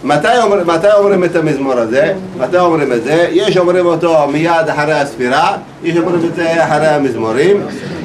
מתי אומרים את המזמור הזה? מתי אומרים את זה? יש אומרים אותו מיד אחרי הספירה, יש אומרים את זה אחרי המזמורים.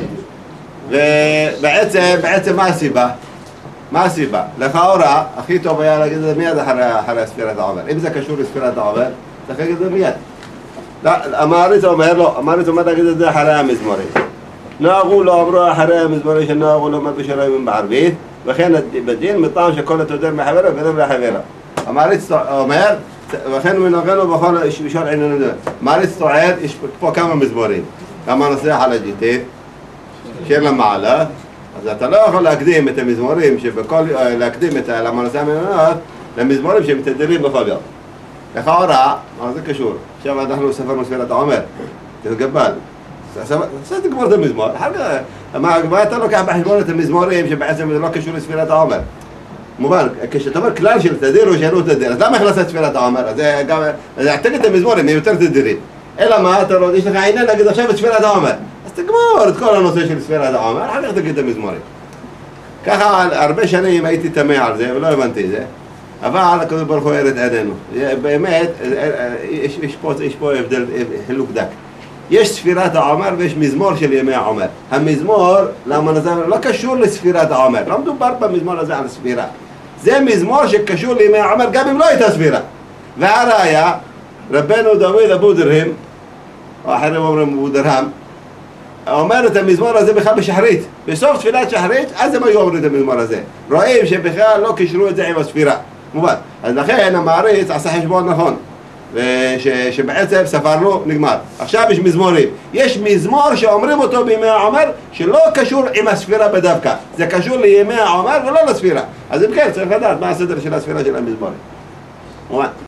ובעצם מה הסיבה? מה הסיבה? לכאורה, הכי טוב היה להגיד את זה מיד אחרי ספירת העומר. אם זה קשור לספירת העומר, צריך להגיד את זה מיד. המעריץ אומר לא, המעריץ אומר להגיד את זה אחרי המזמורים. נהגו לא אמרו אחרי המזמורים שנהגו לא בשלומים בערבית, וכן בדין מטעם שכל התודר מחברה ורב לחברה. המעריץ אומר, וכן מנוגנו בכל שואל עניינים דבר. המעריץ טוען, יש פה כמה מזמורים. כמה נוסח על הג'יטי, שיר למעלה, אז אתה לא יכול להקדים את המזמורים, להקדים את המנוסי המנונות למזמורים שמתדרים בכל יום. לכאורה, מה זה קשור? עכשיו אנחנו ספרנו ספירת העומר, תתגבל. אז תגמור את המזמור. מה אתה לוקח בחשבון את המזמורים שבעצם זה לא קשור לספירת העומר? מובן, כשאתה אומר כלל של תדיר או שאינו תדיר, אז למה הכנסת ספירת העומר? אז תגיד את המזמורים, הם יותר תדירים. אלא מה, יש לך עניין להגיד עכשיו את ספירת העומר. אז תגמור את כל הנושא של ספירת העומר, אחר כך תגיד את המזמורים. ככה הרבה שנים הייתי תמה על זה ולא הבנתי את זה. אבל הקדוש ברוך הוא ירד עלינו. באמת, יש פה הבדל, חילוק דק. יש ספירת העומר ויש מזמור של ימי העומר. המזמור, למה זה לא קשור לספירת העומר. לא מדובר במזמור הזה על ספירה. זה מזמור שקשור לימי העומר גם אם לא הייתה ספירה. והראיה, רבנו דוד אבו דרהם, או אחרים אומרים אבו דרהם, אומר את המזמור הזה בכלל בשחרית. בסוף תפילת שחרית, אז הם היו אומרים את המזמור הזה. רואים שבכלל לא קישרו את זה עם הספירה. מובן. אז לכן המעריץ עשה חשבון נכון. שבעצם ספרנו, נגמר. עכשיו יש מזמורים. יש מזמור שאומרים אותו בימי העומר שלא קשור עם הספירה בדווקא. זה קשור לימי העומר ולא לספירה. אז אם כן, צריך לדעת מה הסדר של הספירה של המזמורים. מובן.